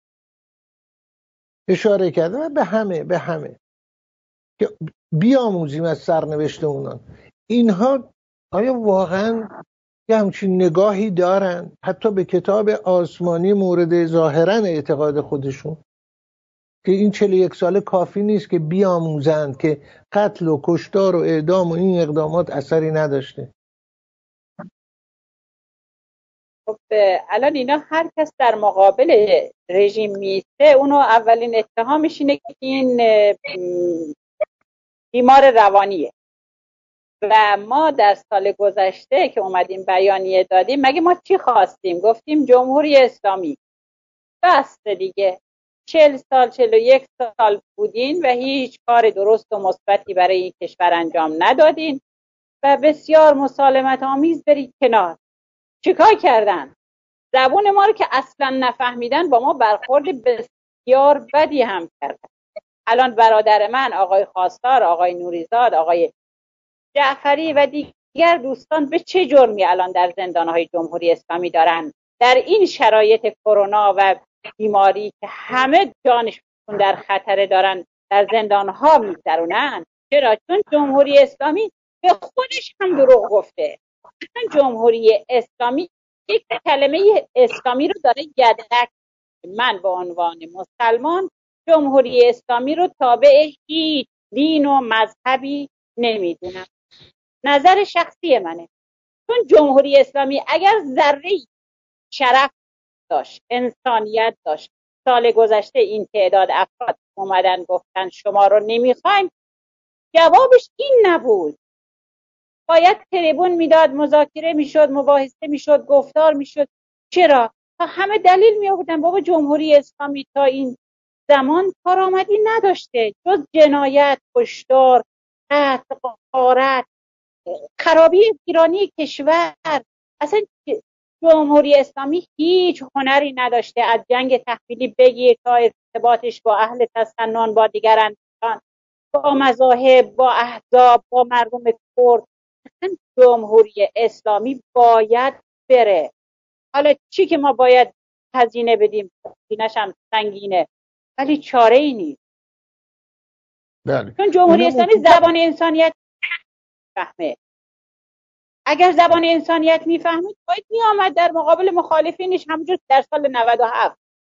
اشاره کرده و به همه که بیاموزیم از سرنوشت اونان. اینها آیا واقعا یه همچین نگاهی دارن حتی به کتاب آسمانی مورد ظاهرا اعتقاد خودشون که این 41 ساله کافی نیست که بیاموزند که قتل و کشتار و اعدام و این اقدامات اثری نداشته؟ خب الان اینا هر کس در مقابل رژیم میسته اونو اولین اتهامش اینه که این بیمار روانیه. و ما در سال گذشته که اومدیم بیانیه دادیم مگه ما چی خواستیم؟ گفتیم جمهوری اسلامی بس دیگه 40 سال 41 سال بودین و هیچ کار درست و مثبتی برای این کشور انجام ندادین و بسیار مسالمت آمیز برید کنار. چیکار کردن؟ زبون ما رو که اصلا نفهمیدن با ما برخورد بسیار بدی هم کردن. الان برادر من، آقای خواستار، آقای نوریزاد، آقای جعفری و دیگر دوستان به چه جرمی الان در زندانهای جمهوری اسلامی دارن در این شرایط کرونا و بیماری که همه جانشون در خطر دارن در زندانها میگذرونن؟ چرا؟ چون جمهوری اسلامی به خودش هم دروغ گفته. جمهوری اسلامی یک کلمه اسلامی رو داره یدک. من به عنوان مسلمان جمهوری اسلامی رو تابع هیچ دین و مذهبی نمیدونم. نظر شخصی منه. چون جمهوری اسلامی اگر ذره شرف داشت، انسانیت داشت، سال گذشته این تعداد افراد اومدن گفتن شما رو نمیخوایم، جوابش این نبود. باید تریبون میداد، مذاکره میشد، مباحثه میشد، گفتار میشد. چرا؟ تا همه دلیل می آوردن بابا جمهوری اسلامی تا این زمان کارآمدی نداشته جز جنایت، کشتار، قتل، غارت، خرابی ایرانی کشور. اصلا جمهوری اسلامی هیچ هنری نداشته، از جنگ تحمیلی بگیر تا ارتباطش با اهل تسنن، با دیگران، با مذاهب، با احزاب، با مردم کرد. اصلا جمهوری اسلامی باید بره. حالا چی که ما باید هزینه بدیم، هزینه‌ش هم سنگینه، ولی چاره ای نیست. بله. چون جمهوری اسلامی زبان انسانیت فهمه. اگر زبان انسانیت میفهمید باید میآمد در مقابل مخالفینش، همونجور در سال 97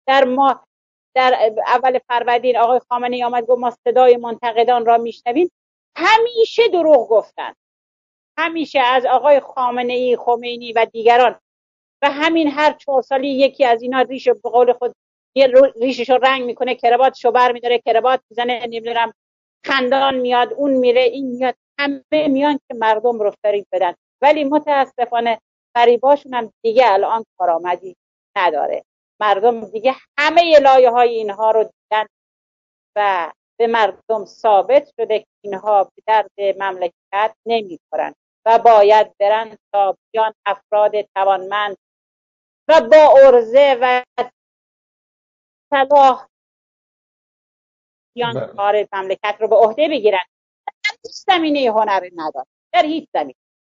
در اول فروردین آقای خامنه‌ای آمد گفت ما صدای منتقدان را میشنویم. همیشه دروغ گفتن، همیشه از آقای خامنه‌ای، خمینی و دیگران. و همین هر 4 سالی یکی از اینا ریش به قول خود یه ریششو رنگ میکنه، کراواتشو برمی‌داره، کراوات میزنه، نمیدونم خندان میاد، اون میره، این میاد، همه میان که مردم رو فریب بدن. ولی متاسفانه فریباشون هم دیگه الان کارآمدی نداره. مردم دیگه همه لایه‌های اینها رو دیدن و به مردم ثابت شده که اینها به درد مملکت نمیخورن و باید برن تا بیان افراد توانمند و با عرضه و صلاح بیان کار مملکت رو به عهده بگیرن. در هیچ زمینه هنر نداره، در هیچ زمینه.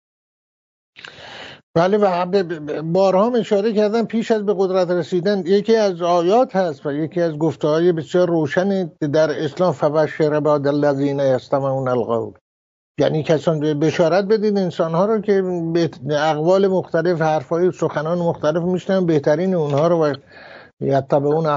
بله، و بارها اشاره کردن پیش از به قدرت رسیدن یکی از آیات هست و یکی از گفته‌های بسیار روشن در اسلام فبشر عباد الذین یستمعون القول، یعنی کسان بشارت بدید انسان‌ها رو که به اقوال مختلف، حرفای سخنان مختلف میشنن، بهترین اونها رو و یتبعون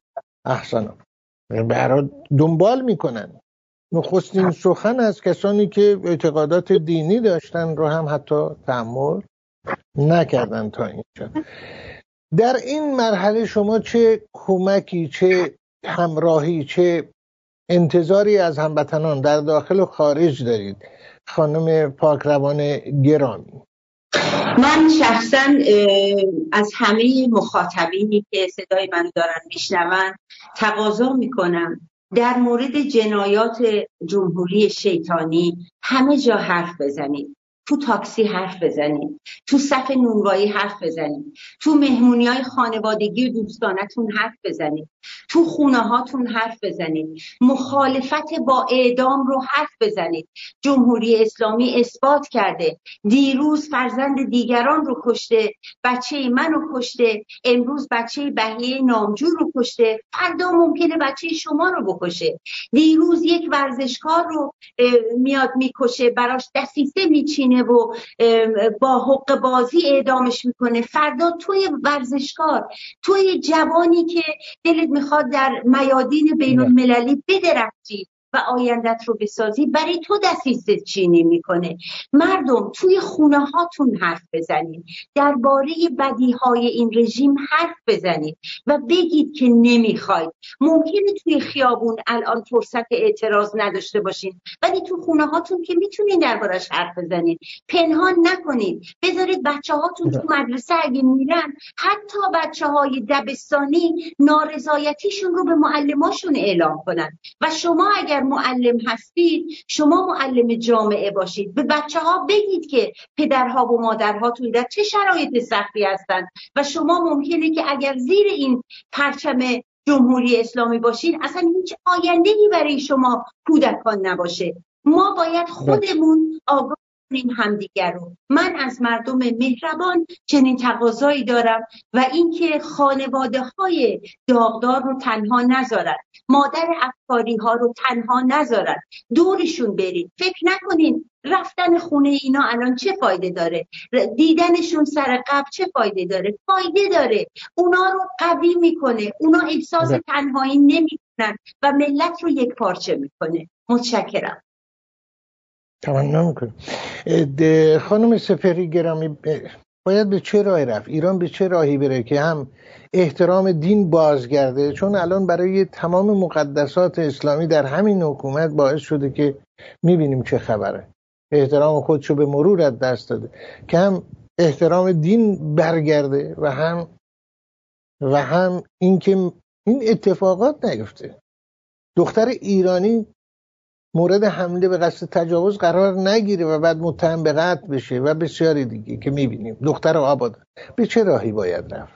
احسن برای دنبال میکنن. نخستین سخن از کسانی که اعتقادات دینی داشتن رو هم حتی تأمل نکردن تا اینجا. در این مرحله شما چه کمکی، چه همراهی، چه انتظاری از هموطنان در داخل و خارج دارید خانم پاکروان گرامی؟ من شخصا از همه مخاطبینی که صدای منو دارن میشنون تقاضا میکنم در مورد جنایات جمهوری شیطانی همه جا حرف بزنید. تو تاکسی حرف بزنید، تو صف نونوایی حرف بزنید، تو مهمونی‌های خانوادگی و دوستانتون حرف بزنید، تو خونه هاتون حرف بزنید، مخالفت با اعدام رو حرف بزنید. جمهوری اسلامی اثبات کرده دیروز فرزند دیگران رو کشته، بچه منو کشته، امروز بچه بهیه نامجو رو کشته، فردا ممکنه بچه شما رو بکشه. دیروز یک ورزشکار رو میاد میکشه، براش دسیسه میچینه و با حق بازی اعدامش میکنه. فردا توی ورزشکار، توی جوانی که دلت میخواد در میادین بین المللی بدرختی و آیندت رو بسازی، برای تو دسیسه چینی میکنه. مردم توی خونه هاتون حرف بزنید، درباره بدیهای این رژیم حرف بزنید و بگید که نمیخواید. ممکنه توی خیابون الان فرصت اعتراض نداشته باشین، ولی تو خونه هاتون که میتونین دربارش حرف بزنید. پنهان نکنید، بذارید بچه هاتون تو مدرسه اگه میرن، حتی بچه های دبستانی نارضایتیشون رو به معلماشون اعلام کنن. و شما اگر معلم هستید، شما معلم جامعه باشید، به بچه ها بگید که پدرها و مادرهاتون در چه شرایط سختی هستن و شما ممکنه که اگر زیر این پرچم جمهوری اسلامی باشین اصلا هیچ آینده‌ای برای شما کودکان نباشه. ما باید خودمون آگاه کنیم همدیگر رو. من از مردم مهربان چنین تقاضایی دارم و اینکه خانواده‌های داغدار رو تنها نذارن، مادر افکاری ها رو تنها نذارن، دورشون برید. فکر نکنین رفتن خونه اینا الان چه فایده داره، دیدنشون سر قبل چه فایده داره؟ فایده داره، اونا رو قوی میکنه، اونا احساس تنهایی نمیکنن و ملت رو یک پارچه میکنه. متشکرم. تمنا میکنم. خانم سپهری گرامی، باید به چه راهی رفت؟ ایران به چه راهی بره که هم احترام دین بازگرده؟ چون الان برای تمام مقدسات اسلامی در همین حکومت باعث شده که میبینیم چه خبره، احترام خودشو به مرور از دست داده، که هم احترام دین برگرده و هم اینکه این اتفاقات نیفته، دختر ایرانی مورد حمله به قصد تجاوز قرار نگیره و بعد متهم به قتل بشه و بسیاری دیگه که میبینیم. دختر آباد به چه راهی باید رفت؟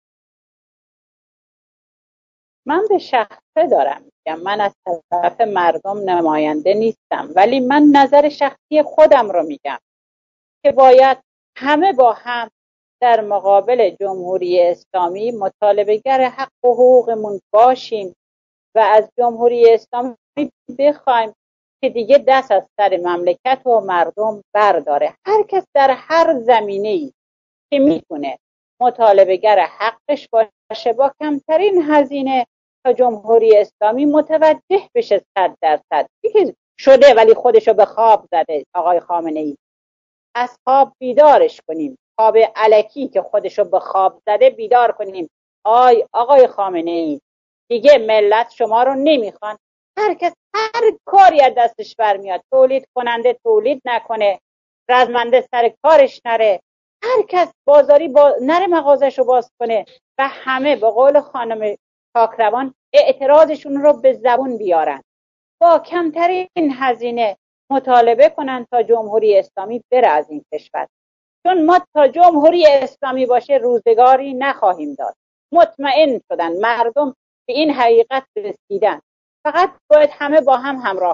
من به شخصه دارم میگم، من از طرف مردم نماینده نیستم، ولی من نظر شخصی خودم رو میگم که باید همه با هم در مقابل جمهوری اسلامی مطالبه‌گر حق و حقوقمون باشیم و از جمهوری اسلامی بخوایم که دیگه دست از سر مملکت و مردم برداره. هر کس در هر زمینه‌ای که میتونه مطالبه‌گر حقش باشه با کمترین هزینه تا جمهوری اسلامی متوجه بشه 100%. دیگه شده ولی خودشو به خواب زده آقای خامنه‌ای. از خواب بیدارش کنیم، خواب الکی که خودشو به خواب زده بیدار کنیم. آقای خامنه‌ای دیگه ملت شما رو نمیخوان. هر کس هر کاری از دستش برمیاد، تولید کننده تولید نکنه، رزمنده سر کارش نره، هر کس بازاری نره مغازشو باز کنه و همه به قول خانم کاکروان اعتراضشون رو به زبون بیارن، با کمترین هزینه مطالبه کنن تا جمهوری اسلامی بره از این کشور. چون ما تا جمهوری اسلامی باشه روزگاری نخواهیم داد. مطمئن شدن مردم به این حقیقت رسیدن. فقط باید همه با هم همراه،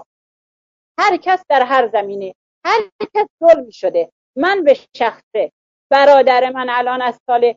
هر کس در هر زمینه، هر کس ظلم شده. من به شخصه برادر من الان از سال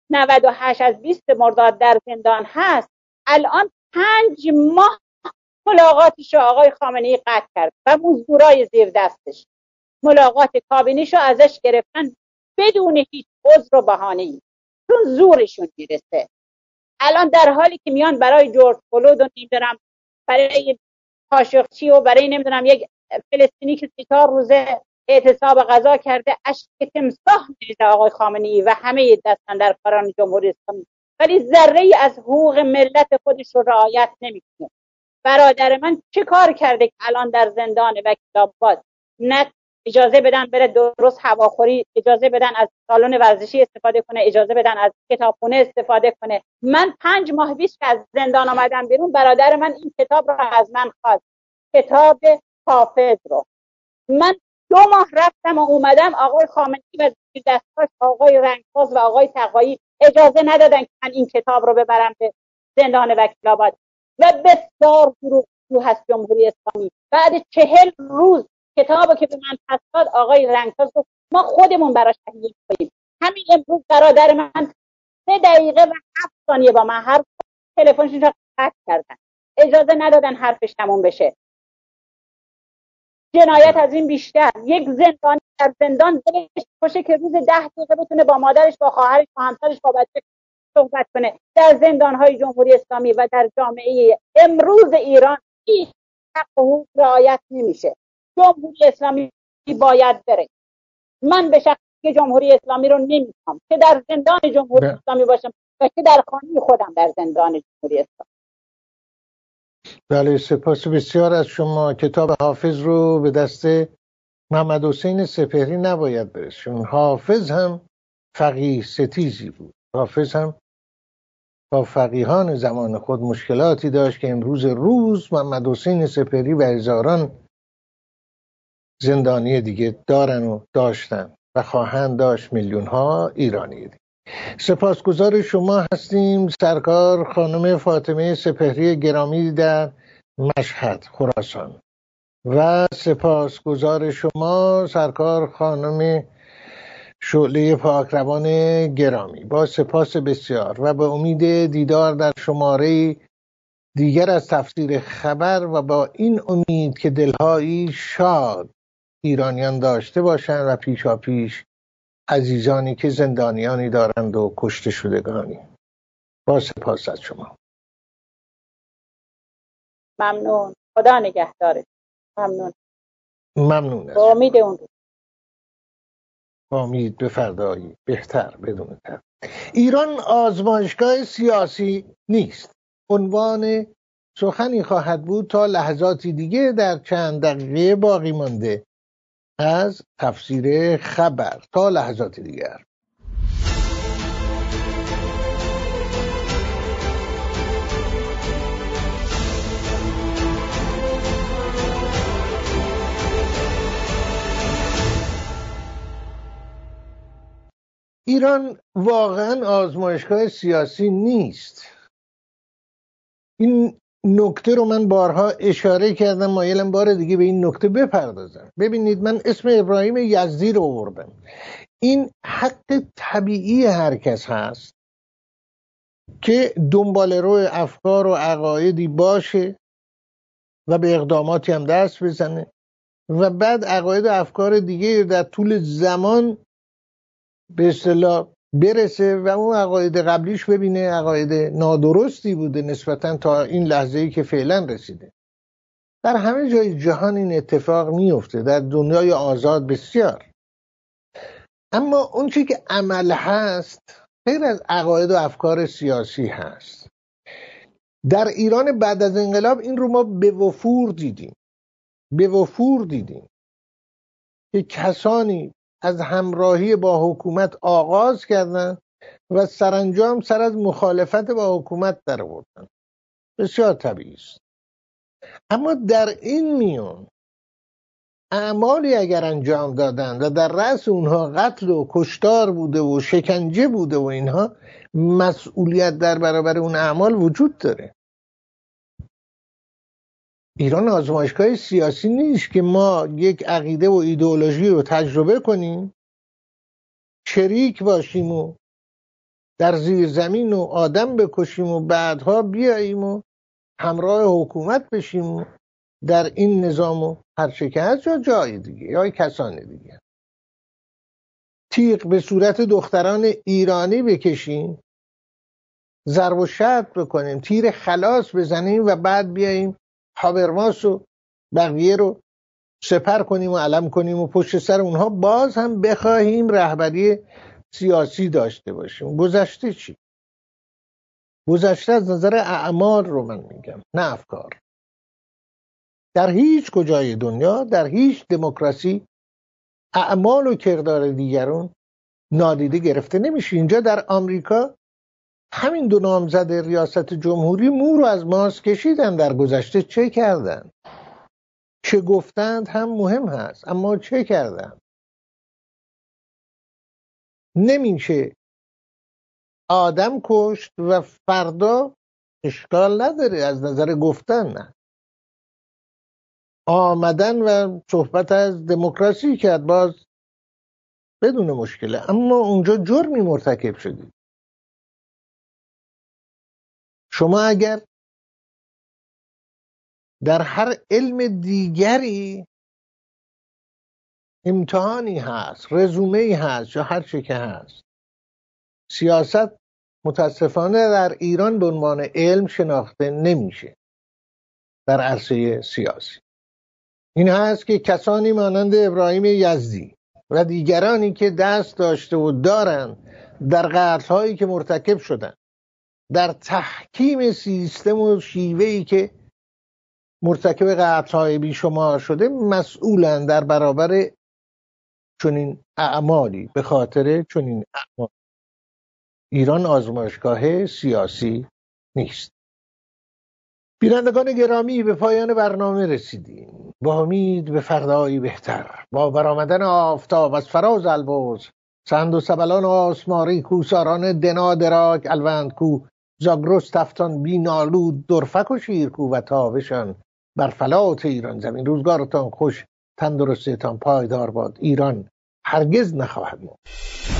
98 از 20 مرداد در زندان هست. الان 5 ماه ملاقاتش رو آقای خامنه‌ای قطع کرد و مزدورای زیر دستش ملاقات کابینیشو ازش گرفتن بدون هیچ عذر و بهانه‌ای، چون زورشون میرسه. الان در حالی که میان برای جورج فلوید و نمیدونم برای قاشقچی و برای نمیدونم یک فلسطینی که 34 روزه اعتصاب غذا کرده اشک تمساح میریزه آقای خامنه‌ای و همه دستاندرکاران جمهوری اسلامی، ولی ذره‌ای از حقوق ملت خودش رو رعایت نمیکنه. برادر من چه کار کرده که الان در زندان وکیل آباد؟ نه اجازه بدن بره درست هواخوری، اجازه بدن از سالن ورزشی استفاده کنه، اجازه بدن از کتابخونه استفاده کنه. من 5 ماه پیش که از زندان آمدم بیرون، برادر من این کتاب رو از من خواست، کتاب حافظ رو. من 2 ماه رفتم و اومدم، آقای خامنه‌ای و دستاش آقای رنگباز و آقای تقوایی اجازه ندادن که من این کتاب رو ببرم به زندان وکیل آباد. و بسیار دروغگو هست جمهوری اسلامی. بعد 40 روز کتابو که به من پس داد آقای رنگباز گفت ما خودمون براش تهیه کنیم. همین امروز برادر من 3 دقیقه و 7 ثانیه با من حرف، تلفنش رو قطع کردن، اجازه ندادن حرفش تموم بشه. جنایت از این بیشتر، یک زندانی در زندان دلش خوشه که روز 10 دقیقه بتونه با مادرش، با خواهرش، با همسرش، با بچه صحبت کنه. در زندان‌های جمهوری اسلامی و در جامعه امروز ایران این حق و حقوق رعایت نمیشه. جمهوری اسلامی باید بره. من به شخصی جمهوری اسلامی رو نمیخوام که در زندان جمهوری اسلامی باشم و که در خانه خودم در زندان جمهوری اسلامی. بله، سپاس بسیار از شما. کتاب حافظ رو به دست محمد حسین سپهری نباید برسون. حافظ هم فقیه ستیزی بود. حافظ هم با فقیهان زمان خود مشکلاتی داشت که امروز روز محمد حسین سپهری و هزاران زندانی دیگه دارن و داشتن و خواهند داشت، میلیون ها ایرانی دیگه. سپاسگزار شما هستیم سرکار خانم فاطمه سپهری گرامی در مشهد خراسان و سپاسگزار شما سرکار خانم شعله پاکروان گرامی. با سپاس بسیار و به امید دیدار در شماره دیگر از تفسیر خبر و با این امید که دلهایی شاد ایرانیان داشته باشند و پیشاپیش عزیزانی که زندانیانی دارند و کشته شدگانی. با سپاس از شما. ممنون. خدا نگهدارت. ممنون. با امید اون روز. با امید به فردایی بهتر بدون تر. ایران آزمایشگاه سیاسی نیست. عنوان سخنی خواهد بود تا لحظاتی دیگه در چند دقیقه باقی مانده از تفسیر خبر. تا لحظات دیگر. ایران واقعا آزمایشگاه سیاسی نیست. این نکته رو من بارها اشاره کردم، مایلم بار دیگه به این نکته بپردازم. ببینید من اسم ابراهیم یزدی رو آوردم. این حق طبیعی هر کس هست که دنبال روی افکار و عقایدی باشه و به اقداماتی هم دست بزنه و بعد عقاید و افکار دیگه در طول زمان به اصطلاح برسه و اون عقاید قبلیش ببینه عقاید نادرستی بوده نسبتا تا این لحظه‌ای که فعلا رسیده. در همه جای جهان این اتفاق میفته، در دنیای آزاد بسیار. اما اون چی که عمل هست غیر از عقاید و افکار سیاسی هست. در ایران بعد از انقلاب این رو ما به وفور دیدیم که کسانی از همراهی با حکومت آغاز کردند و سرانجام سر از مخالفت با حکومت در آوردند. بسیار طبیعی است. اما در این میان اعمالی اگر انجام دادند و در رأس اونها قتل و کشتار بوده و شکنجه بوده و اینها، مسئولیت در برابر اون اعمال وجود داره. ایران آزمایشگاه سیاسی نیست که ما یک عقیده و ایدئولوژی رو تجربه کنیم، شریک باشیم و در زیر زمین و آدم بکشیم و بعدها بیاییم و همراه حکومت بشیم و در این نظام و هرچه که هست یا جای دیگه یا کسان دیگه تیغ به صورت دختران ایرانی بکشیم، ضرب و شتم بکنیم، تیر خلاص بزنیم و بعد بیاییم هابرماس و بقیه رو سپر کنیم و علم کنیم و پشت سر اونها باز هم بخواهیم رهبری سیاسی داشته باشیم. گذشته چی؟ گذشته از نظر اعمال رو من میگم، نه افکار. در هیچ کجای دنیا، در هیچ دموکراسی اعمال و کردار دیگران نادیده گرفته نمیشه. اینجا در آمریکا همین دو نامزد ریاست جمهوری مو رو از ماست کشیدن. در گذشته چه کردن؟ چه گفتند هم مهم هست، اما چه کردن؟ نمیشه آدم کشت و فردا اشکال نداره از نظر گفتن، نه آمدن و صحبت از دموکراسی کرد باز بدون مشکله، اما اونجا جرمی مرتکب شدید. شما اگر در هر علم دیگری امتحانی هست، رزومه‌ای هست یا هر چه که هست، سیاست متاسفانه در ایران به عنوان علم شناخته نمیشه. در عرصه سیاسی این هست که کسانی مانند ابراهیم یزدی و دیگرانی که دست داشته و دارند در قتل‌هایی که مرتکب شدن، در تحکیم سیستم و شیوهی که مرتکب قتل‌های بیشمار شده، مسئولن در برابر چنین اعمالی. به خاطر چنین اعمال ایران آزمایشگاه سیاسی نیست. بینندگان گرامی، به پایان برنامه رسیدیم. با امید به فردایی بهتر، با برآمدن آفتاب از فراز البرز سند و سبلان آسماری کوساران دنا دراک الوند کو زاگرس تفتان بینالود درفک و شیر کو و تابشان بر فلات ایران زمین. روزگارتان خوش، تندرستیتان پایدار باد. ایران هرگز نخواهد مرد.